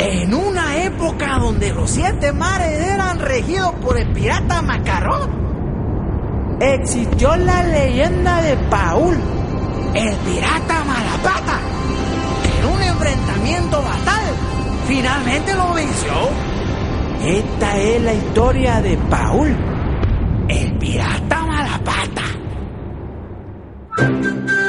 En una época donde los 7 mares eran regidos por el pirata Macarrón, existió la leyenda de Paul, el pirata Malapata, que en un enfrentamiento fatal finalmente lo venció. Esta es la historia de Paul, el pirata Malapata.